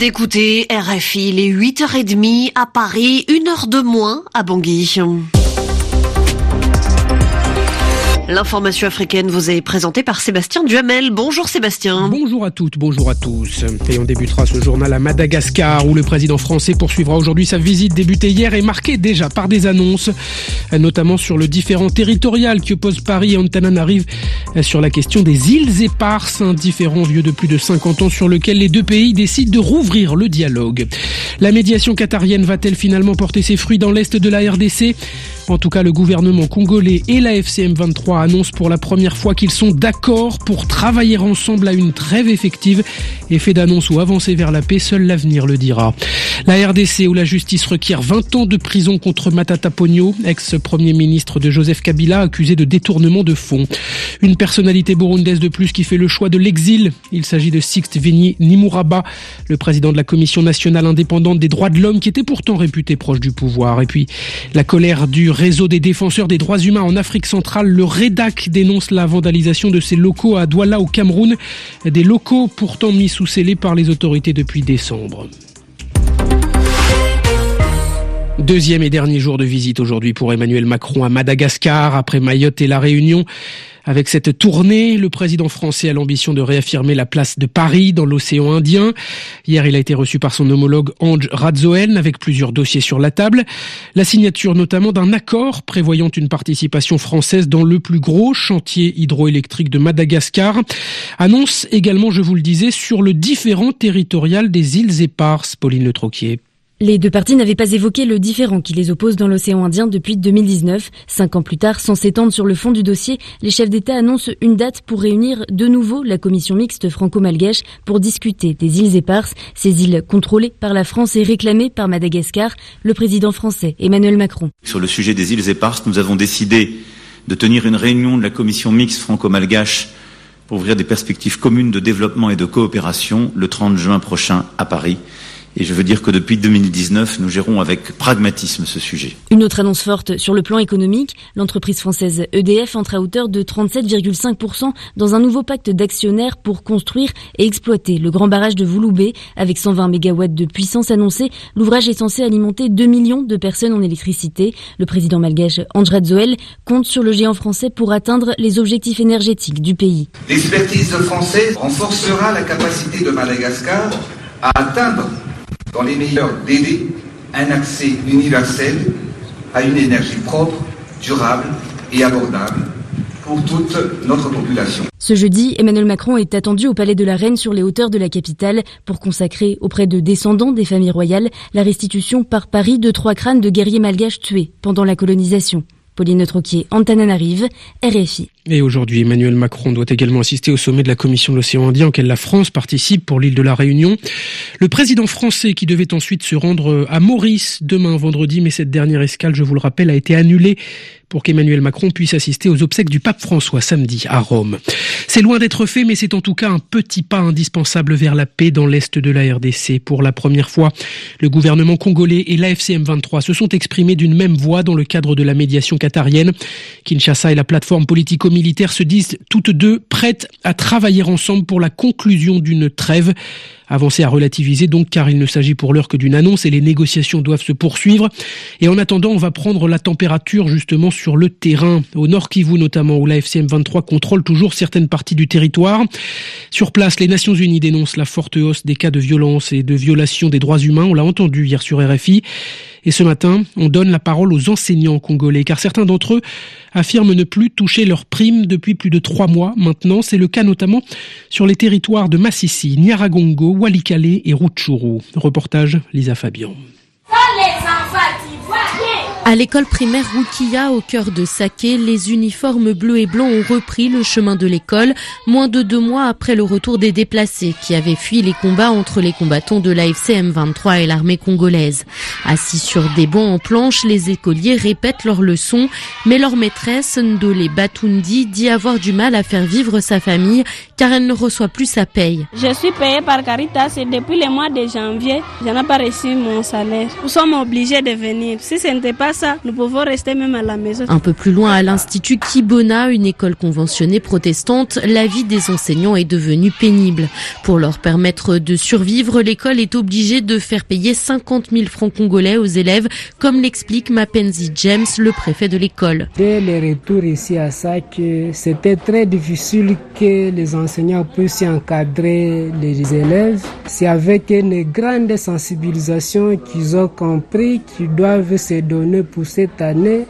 d'écouter RFI, il est 8h30 à Paris, 1h de moins à Bangui. L'information africaine vous est présentée par Sébastien Duhamel. Bonjour Sébastien. Bonjour à toutes, bonjour à tous. Et on débutera ce journal à Madagascar où le président français poursuivra aujourd'hui sa visite débutée hier et marquée déjà par des annonces, notamment sur le différend territorial qui oppose Paris et Antananarive sur la question des îles éparses, un différend vieux de plus de 50 ans sur lequel les deux pays décident de rouvrir le dialogue. La médiation qatarienne va-t-elle finalement porter ses fruits dans l'est de la RDC ? En tout cas, le gouvernement congolais et la FCM 23 annoncent pour la première fois qu'ils sont d'accord pour travailler ensemble à une trêve effective. Effet d'annonce ou avancée vers la paix, seul l'avenir le dira. La RDC où la justice requiert 20 ans de prison contre Matata Ponyo, ex-premier ministre de Joseph Kabila, accusé de détournement de fonds. Une personnalité burundaise de plus qui fait le choix de l'exil. Il s'agit de Sixte Vinyi Nimuraba, le président de la Commission nationale indépendante des droits de l'homme qui était pourtant réputé proche du pouvoir. Et puis, la colère du réseau des défenseurs des droits humains en Afrique centrale, le REDAC dénonce la vandalisation de ses locaux à Douala au Cameroun, des locaux pourtant mis sous scellé par les autorités depuis décembre. Deuxième et dernier jour de visite aujourd'hui pour Emmanuel Macron à Madagascar, après Mayotte et la Réunion. Avec cette tournée, le président français a l'ambition de réaffirmer la place de Paris dans l'océan Indien. Hier, il a été reçu par son homologue Ange Radzoen avec plusieurs dossiers sur la table. La signature notamment d'un accord prévoyant une participation française dans le plus gros chantier hydroélectrique de Madagascar. Annonce également, je vous le disais, sur le différend territorial des îles éparses. Pauline Le Troquier. Les deux parties n'avaient pas évoqué le différend qui les oppose dans l'océan Indien depuis 2019. 5 ans plus tard, sans s'étendre sur le fond du dossier, les chefs d'État annoncent une date pour réunir de nouveau la commission mixte franco-malgache pour discuter des îles éparses, ces îles contrôlées par la France et réclamées par Madagascar. Le président français Emmanuel Macron. Sur le sujet des îles éparses, nous avons décidé de tenir une réunion de la commission mixte franco-malgache pour ouvrir des perspectives communes de développement et de coopération le 30 juin prochain à Paris. Et je veux dire que depuis 2019, nous gérons avec pragmatisme ce sujet. Une autre annonce forte sur le plan économique, l'entreprise française EDF entre à hauteur de 37,5% dans un nouveau pacte d'actionnaires pour construire et exploiter le grand barrage de Vouloubé. Avec 120 MW de puissance annoncée, l'ouvrage est censé alimenter 2 millions de personnes en électricité. Le président malgache Ange Radzoel compte sur le géant français pour atteindre les objectifs énergétiques du pays. L'expertise française renforcera la capacité de Madagascar à atteindre dans les meilleurs délais, un accès universel à une énergie propre, durable et abordable pour toute notre population. Ce jeudi, Emmanuel Macron est attendu au Palais de la Reine sur les hauteurs de la capitale pour consacrer auprès de descendants des familles royales la restitution par Paris de 3 crânes de guerriers malgaches tués pendant la colonisation. Pauline Troquier, Antananarive, RFI. Et aujourd'hui, Emmanuel Macron doit également assister au sommet de la Commission de l'océan Indien auquel la France participe pour l'île de la Réunion. Le président français qui devait ensuite se rendre à Maurice demain vendredi, mais cette dernière escale, je vous le rappelle, a été annulée pour qu'Emmanuel Macron puisse assister aux obsèques du pape François samedi à Rome. C'est loin d'être fait, mais c'est en tout cas un petit pas indispensable vers la paix dans l'est de la RDC. Pour la première fois, le gouvernement congolais et l'AFCM 23 se sont exprimés d'une même voix dans le cadre de la médiation qatarienne. Kinshasa et la plateforme politico-militaire se disent toutes deux prêtes à travailler ensemble pour la conclusion d'une trêve. Avancée à relativiser donc car il ne s'agit pour l'heure que d'une annonce et les négociations doivent se poursuivre. Et en attendant, on va prendre la température justement sur le terrain, au Nord Kivu notamment, où la FCM 23 contrôle toujours certaines parties du territoire. Sur place, les Nations Unies dénoncent la forte hausse des cas de violence et de violation des droits humains. On l'a entendu hier sur RFI. Et ce matin, on donne la parole aux enseignants congolais, car certains d'entre eux affirment ne plus toucher leurs primes depuis plus de 3 mois maintenant. C'est le cas notamment sur les territoires de Massissi, Nyaragongo, Walikale et Rutshuru. Reportage Lisa Fabian. À l'école primaire Rukia, au cœur de Saké, les uniformes bleus et blancs ont repris le chemin de l'école, moins de 2 mois après le retour des déplacés qui avaient fui les combats entre les combattants de la FCM 23 et l'armée congolaise. Assis sur des bancs en planche, les écoliers répètent leurs leçons, mais leur maîtresse, Ndole Batundi, dit avoir du mal à faire vivre sa famille car elle ne reçoit plus sa paye. Je suis payée par Caritas et depuis le mois de janvier, je n'ai pas reçu mon salaire. Nous sommes obligés de venir. Si ce n'était pas pas ça, nous pouvons rester même à la maison. Un peu plus loin, à l'Institut Kibona, une école conventionnée protestante, la vie des enseignants est devenue pénible. Pour leur permettre de survivre, l'école est obligée de faire payer 50 000 francs congolais aux élèves, comme l'explique Mapenzi James, le préfet de l'école. Dès le retour ici à SAC, c'était très difficile que les enseignants puissent encadrer les élèves. C'est avec une grande sensibilisation qu'ils ont compris qu'ils doivent se donner pour cette année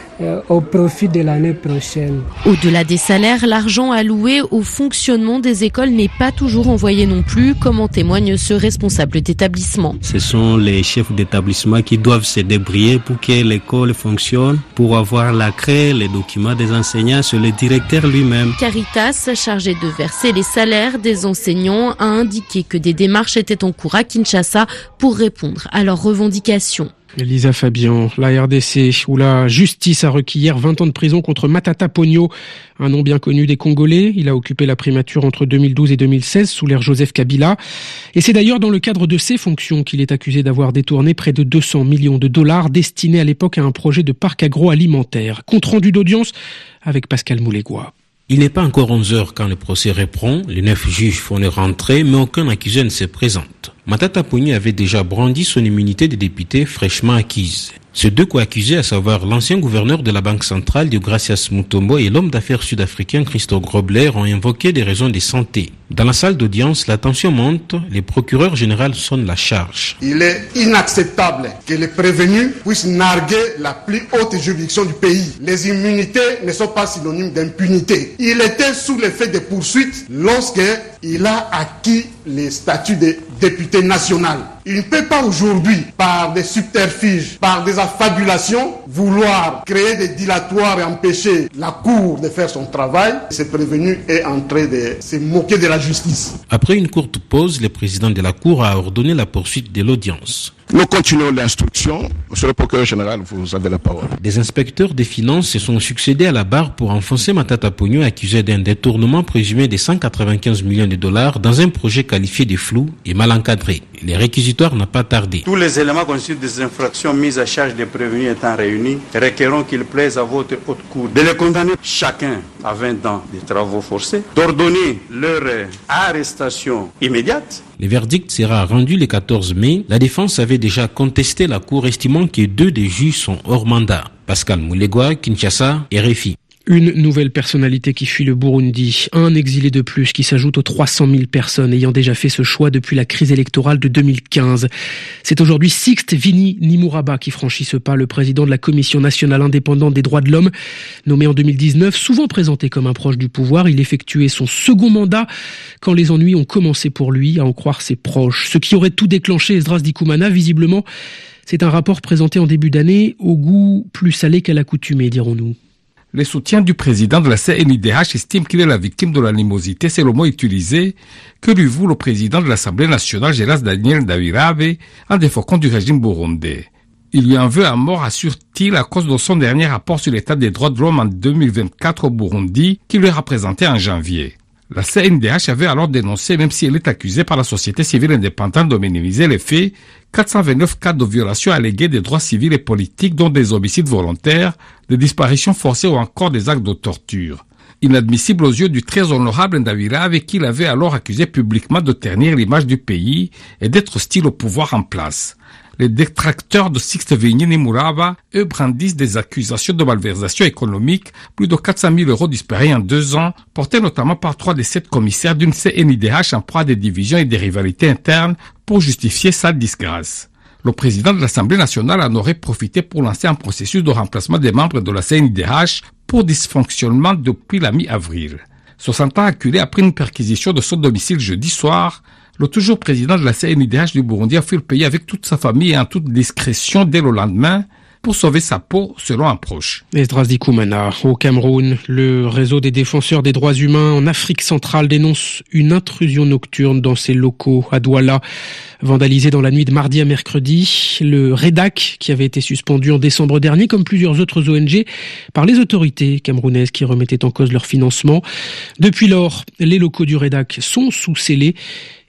au profit de l'année prochaine. Au-delà des salaires, l'argent alloué au fonctionnement des écoles n'est pas toujours envoyé non plus, comme en témoigne ce responsable d'établissement. Ce sont les chefs d'établissement qui doivent se débrouiller pour que l'école fonctionne, pour avoir la craie, les documents des enseignants, c'est le directeur lui-même. Caritas, chargé de verser les salaires des enseignants, a indiqué que des démarches étaient en cours à Kinshasa pour répondre à leurs revendications. Elisa Fabian, la RDC, où la justice a requis hier 20 ans de prison contre Matata Ponyo, un nom bien connu des Congolais. Il a occupé la primature entre 2012 et 2016 sous l'ère Joseph Kabila. Et c'est d'ailleurs dans le cadre de ses fonctions qu'il est accusé d'avoir détourné près de 200 millions de dollars destinés à l'époque à un projet de parc agroalimentaire. Compte rendu d'audience avec Pascal Moulégois. Il n'est pas encore 11 heures quand le procès reprend. Les 9 juges font leur entrée, mais aucun accusé ne se présente. Matata Ponyo avait déjà brandi son immunité de député fraîchement acquise. Ces deux co-accusés, à savoir l'ancien gouverneur de la Banque centrale, Deogracias Mutombo, et l'homme d'affaires sud-africain Christophe Grobler, ont invoqué des raisons de santé. Dans la salle d'audience, la tension monte, les procureurs généraux sonnent la charge. Il est inacceptable que les prévenus puissent narguer la plus haute juridiction du pays. Les immunités ne sont pas synonymes d'impunité. Il était sous l'effet des poursuites lorsqu'il a acquis le statut de député national. Il ne peut pas aujourd'hui, par des subterfuges, par des affabulations, vouloir créer des dilatoires et empêcher la Cour de faire son travail. Ce prévenu est en train de se moquer de la justice. Après une courte pause, le président de la Cour a ordonné la poursuite de l'audience. Nous continuons l'instruction. Monsieur le procureur général, vous avez la parole. Des inspecteurs des finances se sont succédés à la barre pour enfoncer Matata Ponyo, accusé d'un détournement présumé de 195 millions de dollars dans un projet qualifié de flou et mal encadré. Les réquisitoires n'ont pas tardé. Tous les éléments constituent des infractions mises à charge des prévenus étant réunis, requérons qu'il plaise à votre haute cour de les condamner chacun à 20 ans de travaux forcés, d'ordonner leur arrestation immédiate. Le verdict sera rendu le 14 mai. La défense avait déjà contesté la Cour, estimant que 2 des juges sont hors mandat. Pascal Moulégois, Kinshasa, RFI. Une nouvelle personnalité qui fuit le Burundi, un exilé de plus qui s'ajoute aux 300 000 personnes ayant déjà fait ce choix depuis la crise électorale de 2015. C'est aujourd'hui Sixte Vini Nimuraba qui franchit ce pas, le président de la Commission nationale indépendante des droits de l'homme. Nommé en 2019, souvent présenté comme un proche du pouvoir, il effectuait son second mandat quand les ennuis ont commencé pour lui, à en croire ses proches. Ce qui aurait tout déclenché, Esdras Dikumana, visiblement, c'est un rapport présenté en début d'année au goût plus salé qu'à l'accoutumée, dirons-nous. Le soutien du président de la CNIDH estime qu'il est la victime de l'animosité, c'est le mot utilisé, que lui voue le président de l'Assemblée nationale, Geras Daniel Ndabirabe, en défendant du régime burundais. Il lui en veut à mort, assure-t-il, à cause de son dernier rapport sur l'état des droits de l'homme en 2024 au Burundi, qui lui est représenté en janvier. La CNDH avait alors dénoncé, même si elle est accusée par la société civile indépendante de minimiser les faits, 429 cas de violation alléguées des droits civils et politiques, dont des homicides volontaires, des disparitions forcées ou encore des actes de torture. Inadmissible aux yeux du très honorable Ndabirabe, qu'il avait alors accusé publiquement de ternir l'image du pays et d'être hostile au pouvoir en place. Les détracteurs de Sixte Vini Nimuraba, eux, brandissent des accusations de malversation économique, plus de 400 000 euros disparus en 2 ans, portés notamment par 3 des 7 commissaires d'une CNIDH en proie à des divisions et des rivalités internes pour justifier sa disgrâce. Le président de l'Assemblée nationale en aurait profité pour lancer un processus de remplacement des membres de la CNIDH pour dysfonctionnement depuis la mi-avril. Se sentant acculé après une perquisition de son domicile jeudi soir, le toujours président de la CNIDH du Burundi a fui le pays avec toute sa famille et en toute discrétion dès le lendemain pour sauver sa peau, selon un proche. Esdras Dikumana, au Cameroun, le réseau des défenseurs des droits humains en Afrique centrale dénonce une intrusion nocturne dans ses locaux à Douala. Vandalisé dans la nuit de mardi à mercredi, le REDAC, qui avait été suspendu en décembre dernier, comme plusieurs autres ONG, par les autorités camerounaises qui remettaient en cause leur financement. Depuis lors, les locaux du REDAC sont sous scellés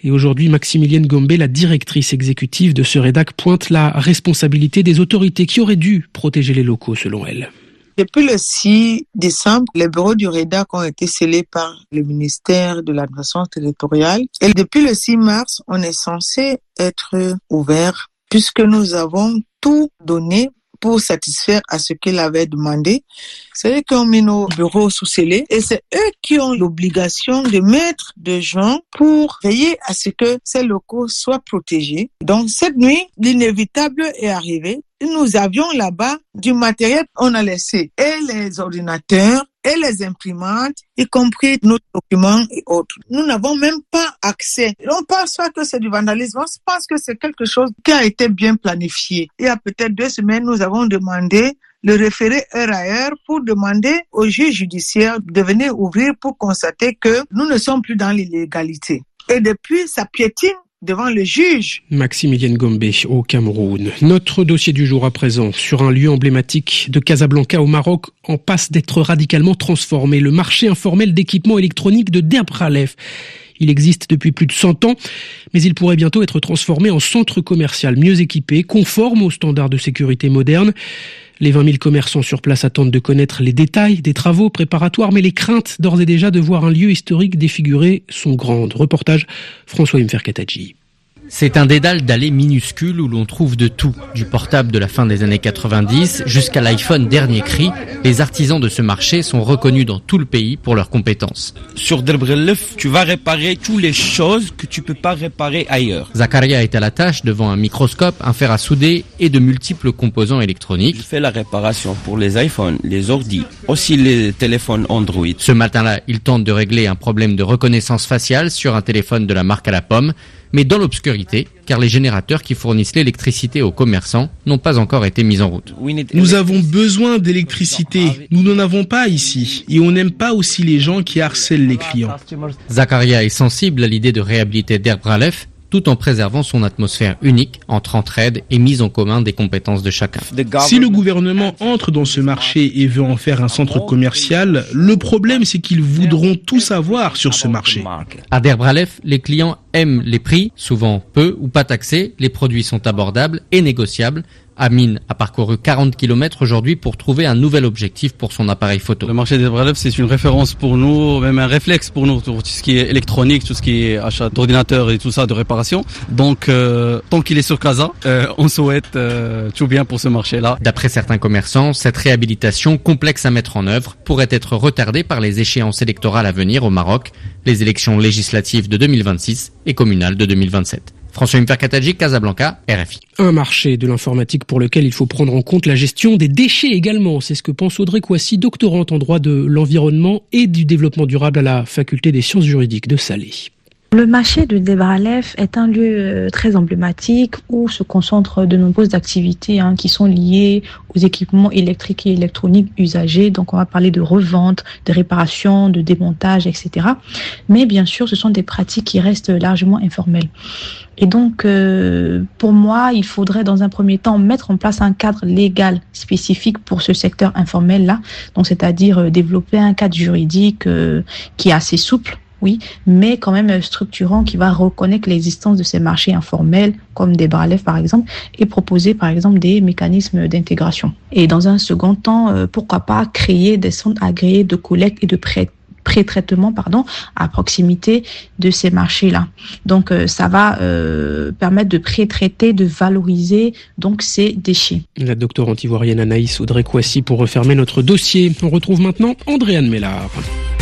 Et aujourd'hui, Maximilienne Gombe, la directrice exécutive de ce rédac, pointe la responsabilité des autorités qui auraient dû protéger les locaux, selon elle. Depuis le 6 décembre, les bureaux du REDAC ont été scellés par le ministère de l'administration territoriale. Et depuis le 6 mars, on est censé être ouvert puisque nous avons tout donné pour satisfaire à ce qu'il avait demandé. C'est eux qui ont mis nos bureaux sous scellés et c'est eux qui ont l'obligation de mettre des gens pour veiller à ce que ces locaux soient protégés. Donc cette nuit, l'inévitable est arrivé. Nous avions là-bas du matériel, on a laissé et les ordinateurs et les imprimantes, y compris nos documents et autres. Nous n'avons même pas accès. On pense soit que c'est du vandalisme, on pense que c'est quelque chose qui a été bien planifié. Il y a peut-être 2 semaines, nous avons demandé le référé heure à heure pour demander au juge judiciaire de venir ouvrir pour constater que nous ne sommes plus dans l'illégalité. Et depuis, ça piétine devant le juge. Maximilienne Gombe au Cameroun. Notre dossier du jour à présent sur un lieu emblématique de Casablanca au Maroc en passe d'être radicalement transformé. Le marché informel d'équipements électroniques de Der Bralef. Il existe depuis plus de 100 ans, mais il pourrait bientôt être transformé en centre commercial mieux équipé, conforme aux standards de sécurité modernes. Les 20 000 commerçants sur place attendent de connaître les détails des travaux préparatoires, mais les craintes d'ores et déjà de voir un lieu historique défiguré sont grandes. Reportage François Imfer-Katadji. C'est un dédale d'allées minuscules où l'on trouve de tout, du portable de la fin des années 90 jusqu'à l'iPhone dernier cri. Les artisans de ce marché sont reconnus dans tout le pays pour leurs compétences. Sur Der Bralef, tu vas réparer toutes les choses que tu peux pas réparer ailleurs. Zakaria est à la tâche devant un microscope, un fer à souder et de multiples composants électroniques. Je fais la réparation pour les iPhones, les ordi, aussi les téléphones Android. Ce matin-là, il tente de régler un problème de reconnaissance faciale sur un téléphone de la marque à la pomme, mais dans l'obscurité, car les générateurs qui fournissent l'électricité aux commerçants n'ont pas encore été mis en route. Nous avons besoin d'électricité. Nous n'en avons pas ici. Et on n'aime pas aussi les gens qui harcèlent les clients. Zakaria est sensible à l'idée de réhabiliter Der Bralef, tout en préservant son atmosphère unique entre entraide et mise en commun des compétences de chacun. Si le gouvernement entre dans ce marché et veut en faire un centre commercial, le problème c'est qu'ils voudront tout savoir sur ce marché. À Der Bralef, les clients aiment les prix, souvent peu ou pas taxés, les produits sont abordables et négociables. Amine a parcouru 40 km aujourd'hui pour trouver un nouvel objectif pour son appareil photo. Le marché des Bralef, c'est une référence pour nous, même un réflexe pour nous, tout ce qui est électronique, tout ce qui est achat d'ordinateurs et tout ça, de réparation. Donc, tant qu'il est sur Casa, on souhaite tout bien pour ce marché-là. D'après certains commerçants, cette réhabilitation complexe à mettre en œuvre pourrait être retardée par les échéances électorales à venir au Maroc, les élections législatives de 2026 et communales de 2027. François Imfer-Katadji, Casablanca, RFI. Un marché de l'informatique pour lequel il faut prendre en compte la gestion des déchets également. C'est ce que pense Audrey Kouassi, doctorante en droit de l'environnement et du développement durable à la faculté des sciences juridiques de Salé. Le marché de Der Bralef est un lieu très emblématique où se concentrent de nombreuses activités qui sont liées aux équipements électriques et électroniques usagés. Donc on va parler de revente, de réparation, de démontage, etc. Mais bien sûr, ce sont des pratiques qui restent largement informelles. Et donc, pour moi, il faudrait dans un premier temps mettre en place un cadre légal spécifique pour ce secteur informel-là. Donc, c'est-à-dire développer un cadre juridique qui est assez souple. Oui, mais quand même structurant, qui va reconnaître l'existence de ces marchés informels, comme des Bralef par exemple, et proposer par exemple des mécanismes d'intégration. Et dans un second temps, pourquoi pas créer des centres agréés de collecte et de pré-traitement à proximité de ces marchés-là. Donc ça va permettre de pré-traiter, de valoriser donc ces déchets. La doctorante ivoirienne Anaïs Audrey Kouassi pour refermer notre dossier. On retrouve maintenant Andréane Mellard.